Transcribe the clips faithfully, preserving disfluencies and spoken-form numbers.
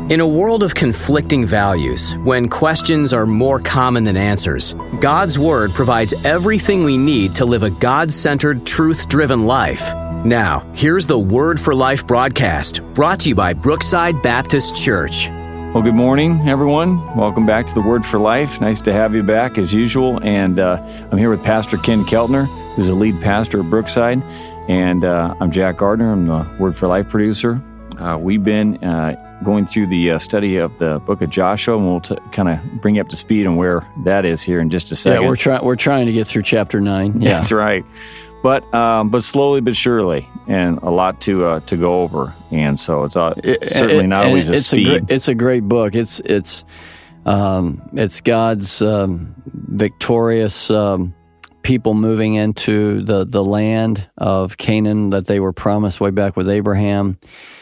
In a world of conflicting values, when questions are more common than answers, God's Word provides everything we need to live a God-centered, truth-driven life. Now, here's the Word for Life broadcast, brought to you by Brookside Baptist Church. Well, good morning, everyone. Welcome back to the Word for Life. Nice to have you back, as usual. And uh, I'm here with Pastor Ken Keltner, who's a lead pastor at Brookside. And uh, I'm Jack Gardner. I'm the Word for Life producer. Uh, we've been uh, going through the uh, study of the book of Joshua, and we'll t- kind of bring you up to speed on where that is here in just a second. Yeah, we're trying we're trying to get through chapter nine. Yeah, that's right. But um, but slowly but surely, and a lot to uh, to go over, and so it's uh, it, certainly it, not always a it's speed. A great, it's a great book. It's it's um, it's God's um, victorious um, people moving into the the land of Canaan that they were promised way back with Abraham.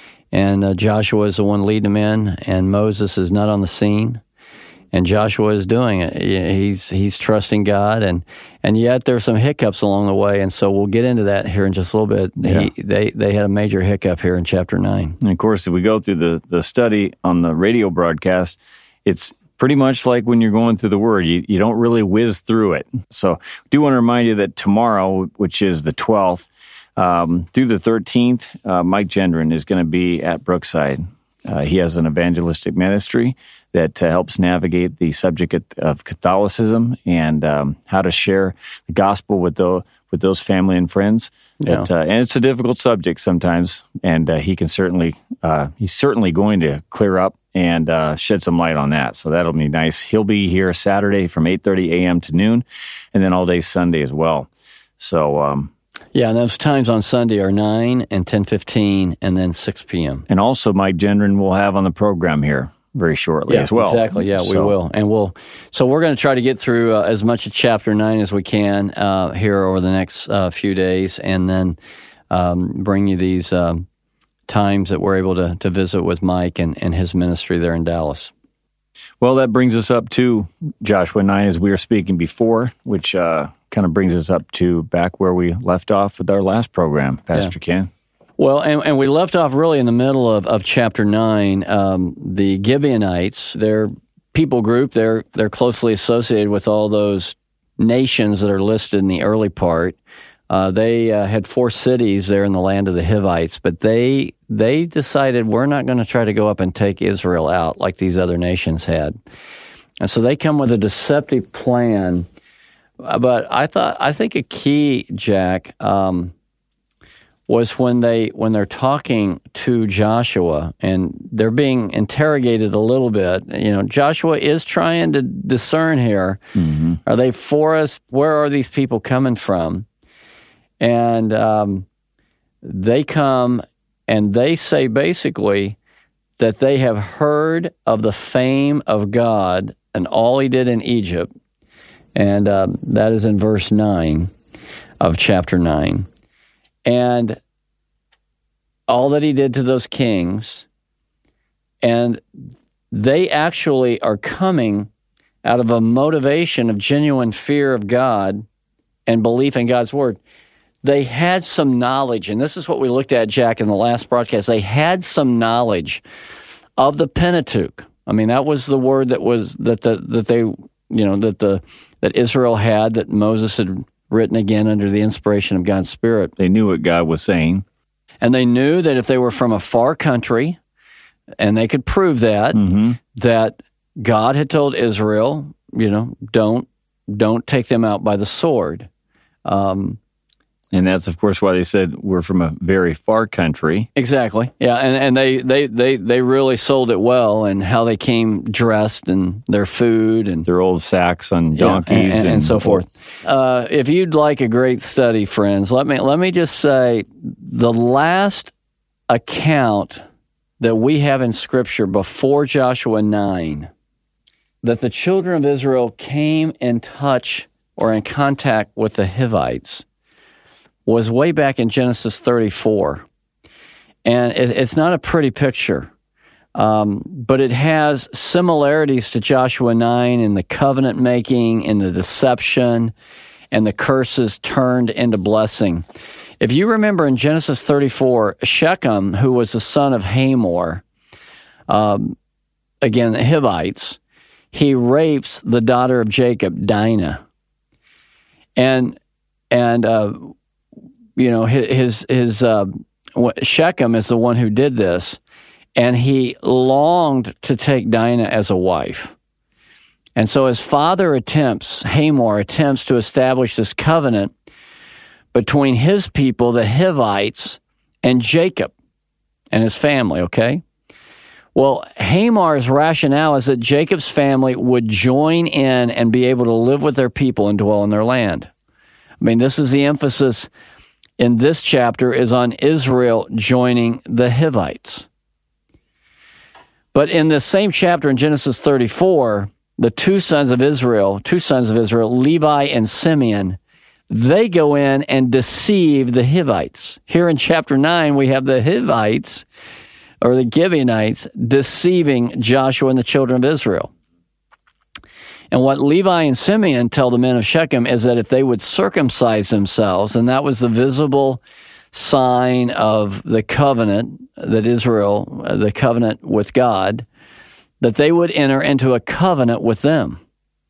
And uh, Joshua is the one leading them in, and Moses is not on the scene. And Joshua is doing it. He's he's trusting God, and and yet there's some hiccups along the way. And so we'll get into that here in just a little bit. Yeah. He, they they had a major hiccup here in chapter nine. And of course, if we go through the, the study on the radio broadcast, it's pretty much like when you're going through the Word. You, you don't really whiz through it. So I do want to remind you that tomorrow, which is the twelfth, Um, through the thirteenth, uh, Mike Gendron is going to be at Brookside. Uh, he has an evangelistic ministry that uh, helps navigate the subject of Catholicism and um, how to share the gospel with those, with those family and friends. That, Yeah. uh, and it's a difficult subject sometimes, and uh, he can certainly uh, he's certainly going to clear up and uh, shed some light on that. So that'll be nice. He'll be here Saturday from eight thirty a.m. to noon, and then all day Sunday as well. So. Um, Yeah, and those times on Sunday are nine and ten fifteen, and then six p.m. And also Mike Gendron will have on the program here very shortly yeah, as well. Exactly, yeah, we so. will. And we'll. So we're going to try to get through uh, as much of chapter nine as we can uh, here over the next uh, few days, and then um, bring you these um, times that we're able to, to visit with Mike and, and his ministry there in Dallas. Well, that brings us up to Joshua nine, as we were speaking before, which uh, kind of brings us up to back where we left off with our last program, Pastor Yeah. Ken. Well, and, and we left off really in the middle of, of chapter nine. Um, the Gibeonites, their people group, they're they're closely associated with all those nations that are listed in the early part. Uh, they uh, had four cities there in the land of the Hivites, but they they decided we're not going to try to go up and take Israel out like these other nations had, and so they come with a deceptive plan. But I thought I think a key, Jack, um, was when they when they're talking to Joshua and they're being interrogated a little bit. You know, Joshua is trying to discern here: mm-hmm. Are they for us? Where are these people coming from? And um, they come and they say basically that they have heard of the fame of God and all He did in Egypt. And um, that is in verse nine of chapter nine. And all that He did to those kings. And they actually are coming out of a motivation of genuine fear of God and belief in God's Word. They had some knowledge, and this is what we looked at, Jack, in the last broadcast. They had some knowledge of the Pentateuch. I mean, that was the word that was that the that they you know that the that Israel had, that Moses had written again under the inspiration of God's Spirit. They knew what God was saying, and they knew that if they were from a far country, and they could prove that mm-hmm. that God had told Israel, you know, don't don't take them out by the sword. Um, And that's, of course, why they said we're from a very far country. Exactly. Yeah, and, and they, they, they, they really sold it well, and how they came dressed and their food and their old sacks on donkeys yeah, and, and, and, and so forth. Uh, if you'd like a great study, friends, let me let me just say the last account that we have in Scripture before Joshua nine, that the children of Israel came in touch or in contact with the Hivites, was way back in Genesis thirty-four. And it, it's not a pretty picture, um, but it has similarities to Joshua nine in the covenant making, in the deception, and the curses turned into blessing. If you remember in Genesis thirty-four, Shechem, who was the son of Hamor, um, again, the Hivites, he rapes the daughter of Jacob, Dinah. And, and uh, you know, his, his uh, Shechem is the one who did this, and he longed to take Dinah as a wife. And so his father attempts, Hamor attempts to establish this covenant between his people, the Hivites, and Jacob and his family, okay? Well, Hamar's rationale is that Jacob's family would join in and be able to live with their people and dwell in their land. I mean, this is the emphasis in this chapter is on Israel joining the Hivites. But in this same chapter in Genesis thirty-four, the two sons of Israel, two sons of Israel, Levi and Simeon, they go in and deceive the Hivites. Here in chapter nine, we have the Hivites, or the Gibeonites, deceiving Joshua and the children of Israel. And what Levi and Simeon tell the men of Shechem is that if they would circumcise themselves, and that was the visible sign of the covenant that Israel, the covenant with God, that they would enter into a covenant with them.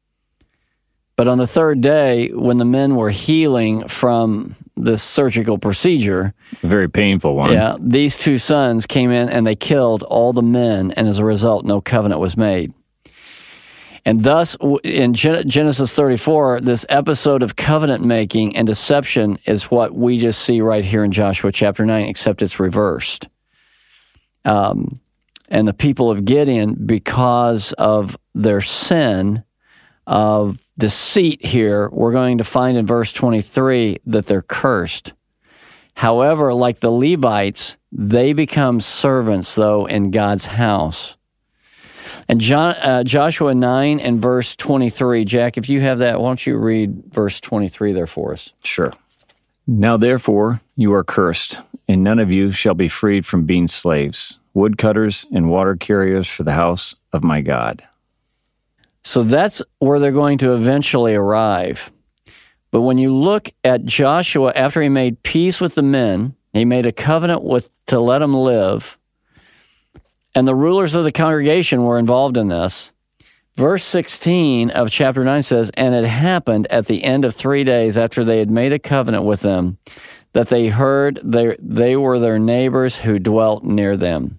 But on the third day, when the men were healing from this surgical procedure, a very painful one. Yeah, these two sons came in and they killed all the men, and as a result, no covenant was made. And thus, in Genesis thirty-four, this episode of covenant making and deception is what we just see right here in Joshua chapter nine, except it's reversed. Um, and the people of Gideon, because of their sin of deceit here, we're going to find in verse twenty-three that they're cursed. However, like the Levites, they become servants, though, in God's house. And John, uh, Joshua nine and verse twenty-three, Jack, if you have that, why don't you read verse twenty-three there for us? Sure. Now therefore you are cursed, and none of you shall be freed from being slaves, woodcutters and water carriers for the house of my God. So that's where they're going to eventually arrive. But when you look at Joshua, after he made peace with the men, he made a covenant with to let them live, and the rulers of the congregation were involved in this. Verse sixteen of chapter nine says, "And it happened at the end of three days after they had made a covenant with them, that they heard they, they were their neighbors who dwelt near them."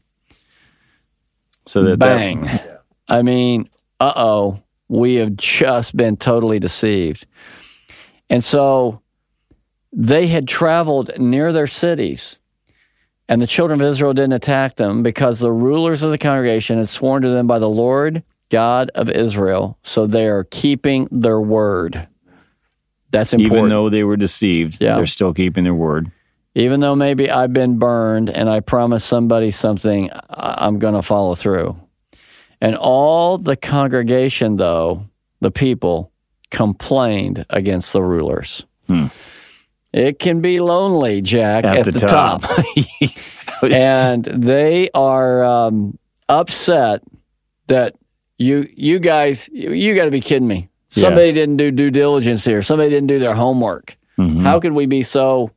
So that Bang. That, I mean, uh-oh, we have just been totally deceived. And so they had traveled near their cities, and the children of Israel didn't attack them because the rulers of the congregation had sworn to them by the Lord God of Israel, so they are keeping their word. That's important. Even though they were deceived, yeah. They're still keeping their word. Even though maybe I've been burned and I promised somebody something, I'm going to follow through. And all the congregation, though, the people, complained against the rulers. Hmm. It can be lonely, Jack, at, at the, the top. top. And they are um, upset that you you guys, you, you got to be kidding me. Somebody yeah. didn't do due diligence here. Somebody didn't do their homework. Mm-hmm. How could we be so,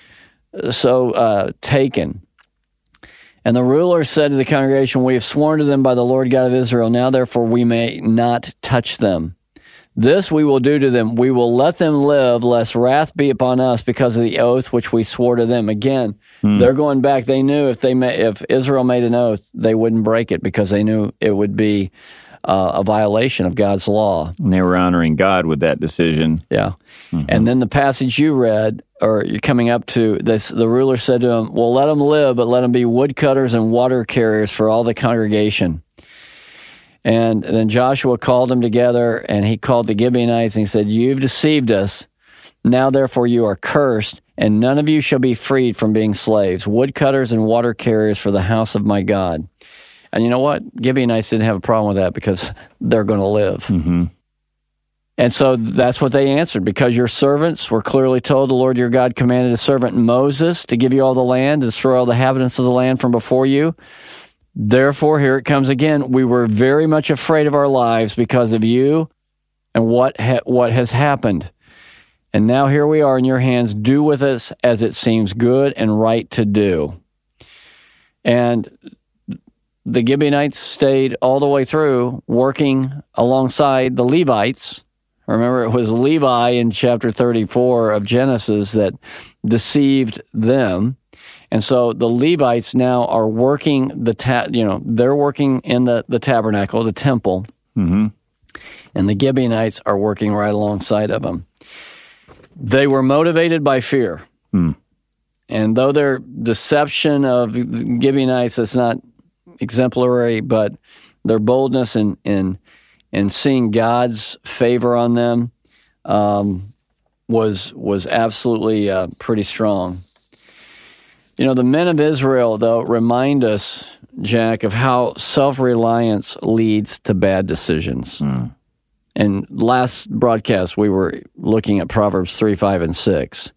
so uh, taken? And the ruler said to the congregation, "We have sworn to them by the Lord God of Israel. Now, therefore, we may not touch them. This we will do to them. We will let them live, lest wrath be upon us because of the oath which we swore to them." Again, hmm. they're going back. They knew if they may, if Israel made an oath, they wouldn't break it because they knew it would be uh, a violation of God's law. And they were honoring God with that decision. Yeah. Mm-hmm. And then the passage you read, or you're coming up to, this, the ruler said to them, "Well, let them live, but let them be woodcutters and water carriers for all the congregation." And then Joshua called them together, and he called the Gibeonites, and he said, "You've deceived us. Now, therefore, you are cursed, and none of you shall be freed from being slaves, woodcutters and water carriers for the house of my God." And you know what? Gibeonites didn't have a problem with that because they're going to live. Mm-hmm. And so that's what they answered. "Because your servants were clearly told, the Lord your God commanded his servant Moses to give you all the land, to destroy all the inhabitants of the land from before you. Therefore, here it comes again. We were very much afraid of our lives because of you and what ha- what has happened. And now here we are in your hands. Do with us as it seems good and right to do." And the Gibeonites stayed all the way through, working alongside the Levites. Remember, it was Levi in chapter thirty-four of Genesis that deceived them. And so the Levites now are working the, ta- you know, they're working in the, the tabernacle, the temple, mm-hmm. and the Gibeonites are working right alongside of them. They were motivated by fear. Mm. And though their deception of the Gibeonites is not exemplary, but their boldness in in, in seeing God's favor on them um, was was absolutely uh, pretty strong. You know, the men of Israel, though, remind us, Jack, of how self-reliance leads to bad decisions. Mm. And last broadcast, we were looking at Proverbs three, five, and six.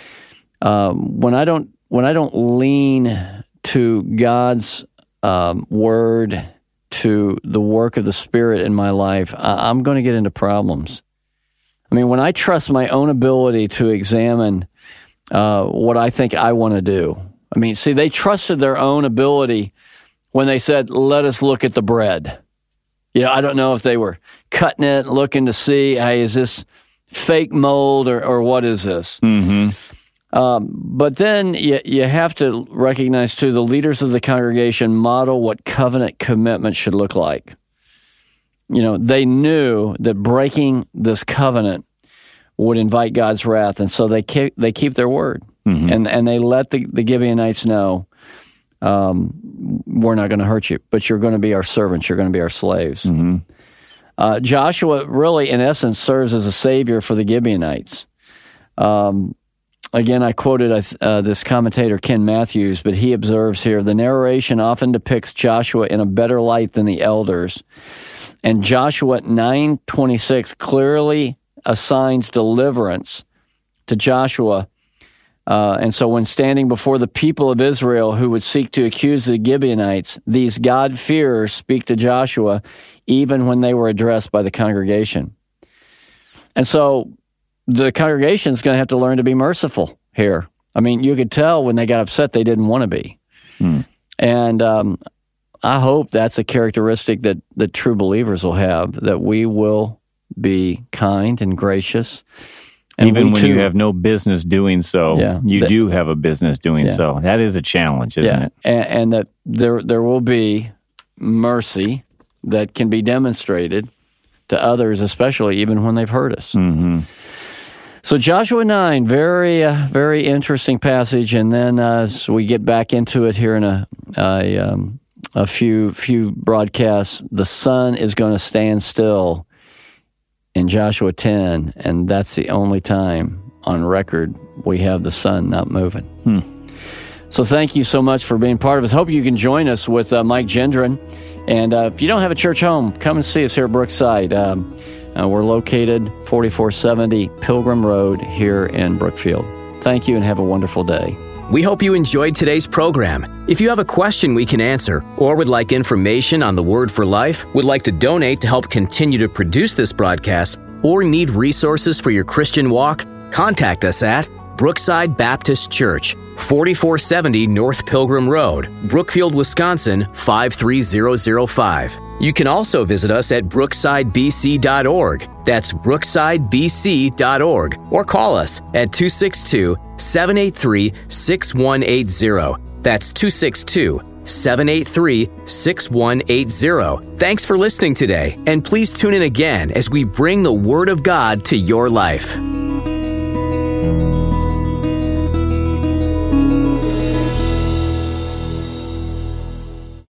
Um, when I don't when I don't lean to God's um, word, to the work of the Spirit in my life, I, I'm going to get into problems. I mean, when I trust my own ability to examine uh, what I think I want to do. I mean, see, they trusted their own ability when they said, "Let us look at the bread." You know, I don't know if they were cutting it, looking to see, hey, is this fake mold or, or what is this? Mm-hmm. Um, but then you, you have to recognize, too, the leaders of the congregation model what covenant commitment should look like. You know, they knew that breaking this covenant would invite God's wrath, and so they keep, they keep their word. Mm-hmm. And and they let the, the Gibeonites know, um, we're not going to hurt you, but you're going to be our servants, you're going to be our slaves. Mm-hmm. Uh, Joshua really, in essence, serves as a savior for the Gibeonites. Um, again, I quoted uh, this commentator, Ken Matthews, but he observes here, the narration often depicts Joshua in a better light than the elders. And Joshua nine twenty-six clearly assigns deliverance to Joshua. Uh, and so when standing before the people of Israel who would seek to accuse the Gibeonites, these God-fearers speak to Joshua even when they were addressed by the congregation. And so the congregation is going to have to learn to be merciful here. I mean, you could tell when they got upset they didn't want to be. Hmm. And um, I hope that's a characteristic that, that true believers will have, that we will be kind and gracious. And even when too, you have no business doing so, yeah, you that, do have a business doing yeah. so. That is a challenge, isn't yeah. it? And, and that there there will be mercy that can be demonstrated to others, especially even when they've hurt us. Mm-hmm. So Joshua nine, very uh, very interesting passage, and then uh, as we get back into it here in a a, um, a few few broadcasts, the sun is going to stand still in Joshua ten, and that's the only time on record we have the sun not moving. Hmm. So thank you so much for being part of us. Hope you can join us with uh, Mike Gendron. And uh, if you don't have a church home, come and see us here at Brookside. Um, uh, we're located forty-four seventy Pilgrim Road here in Brookfield. Thank you and have a wonderful day. We hope you enjoyed today's program. If you have a question we can answer, or would like information on the Word for Life, would like to donate to help continue to produce this broadcast, or need resources for your Christian walk, contact us at Brookside Baptist Church, forty-four seventy North Pilgrim Road, Brookfield, Wisconsin, five three zero zero five. You can also visit us at brookside b c dot org. That's brookside b c dot org. Or call us at two six two, seven eight three, six one eight zero. That's two six two, seven eight three, six one eight zero. Thanks for listening today, and please tune in again as we bring the Word of God to your life.